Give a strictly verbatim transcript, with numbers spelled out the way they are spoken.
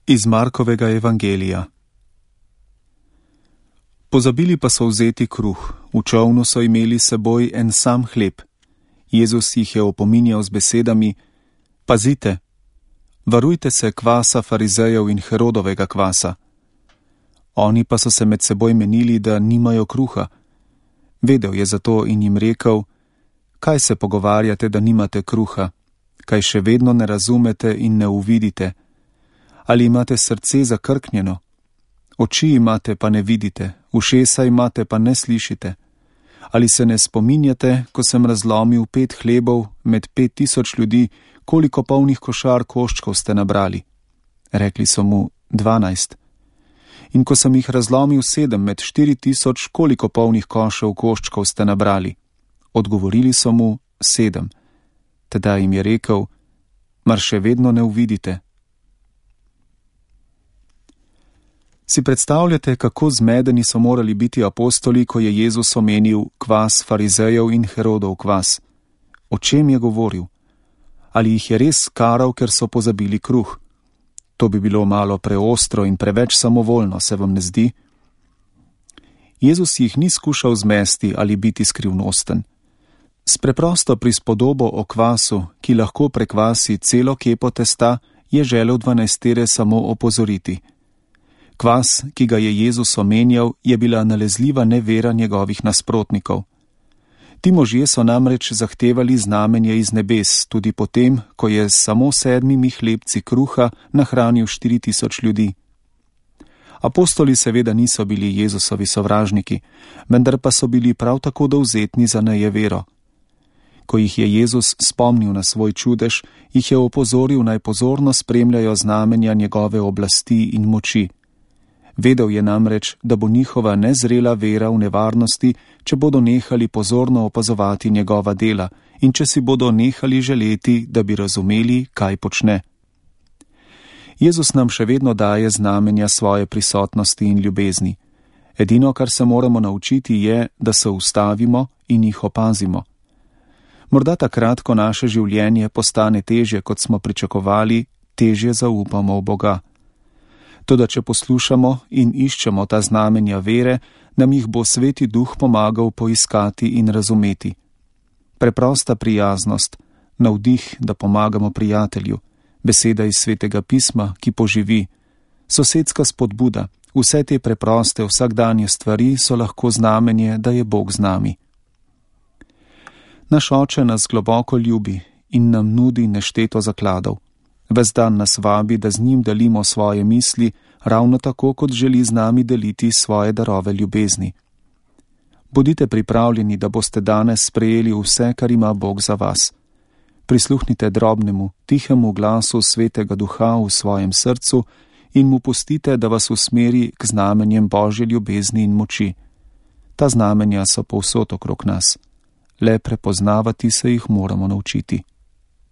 Iz Markovega evangelija. Pozabili pa so vzeti kruh, v čolnu so imeli s seboj en sam hleb. Jezus jih je opominjal z besedami: Pazite, varujte se kvasa farizejev in Herodovega kvasa. Oni pa so se med seboj menili, da nimajo kruha. Vedel je zato in jim rekel: Kaj se pogovarjate, da nimate kruha? Kaj še vedno ne razumete in ne uvidite? Ali imate srce zakrknjeno? Oči imate, pa ne vidite, ušesa imate, pa ne slišite. Ali se ne spominjate, ko sem razlomil pet hlebov med pet tisoč ljudi, koliko polnih košar koščkov ste nabrali? Rekli so mu: dvanajst. In ko sem jih razlomil sedem med štiri tisoč, koliko polnih košev koščkov ste nabrali? Odgovorili so mu: sedem. Tedaj jim je rekel: Mar še vedno ne uvidite? Si predstavljate, kako zmedeni so morali biti apostoli, ko je Jezus omenil kvas farizejev in Herodov kvas? O čem je govoril? Ali jih je res karal, ker so pozabili kruh? To bi bilo malo preostro in preveč samovoljno, se vam ne zdi? Jezus jih ni skušal zmesti ali biti skrivnosten. S preprosto prispodobo o kvasu, ki lahko prekvasi celo kepo testa, je želel dvanajstere samo opozoriti. Kvas, ki ga je Jezus omenjal, je bila nalezljiva nevera njegovih nasprotnikov. Ti možje so namreč zahtevali znamenje iz nebes, tudi potem, ko je s samo sedmimi hlebci kruha nahranil štiri tisoč ljudi. Apostoli seveda niso bili Jezusovi sovražniki, vendar pa so bili prav tako dovzetni za nejevero. Ko jih je Jezus spomnil na svoj čudež, jih je opozoril, naj pozorno spremljajo znamenja njegove oblasti in moči. Vedel je namreč, da bo njihova nezrela vera v nevarnosti, če bodo nehali pozorno opazovati njegova dela in če si bodo nehali želeti, da bi razumeli, kaj počne. Jezus nam še vedno daje znamenja svoje prisotnosti in ljubezni. Edino, kar se moramo naučiti, je, da se ustavimo in jih opazimo. Morda takrat, ko naše življenje postane težje, kot smo pričakovali, težje zaupamo v Boga. Toda če poslušamo in iščemo ta znamenja vere, nam jih bo Sveti Duh pomagal poiskati in razumeti. Preprosta prijaznost, navdih, da pomagamo prijatelju, beseda iz Svetega pisma, ki poživi, sosedska spodbuda, vse te preproste vsakdanje stvari so lahko znamenje, da je Bog z nami. Naš Oče nas globoko ljubi in nam nudi nešteto zakladov. Ves dan nas vabi, da z njim delimo svoje misli, ravno tako, kot želi z nami deliti svoje darove ljubezni. Bodite pripravljeni, da boste danes sprejeli vse, kar ima Bog za vas. Prisluhnite drobnemu, tihemu glasu Svetega Duha v svojem srcu in mu pustite, da vas usmeri k znamenjem Božje ljubezni in moči. Ta znamenja so povsod okrog nas. Le prepoznavati se jih moramo naučiti.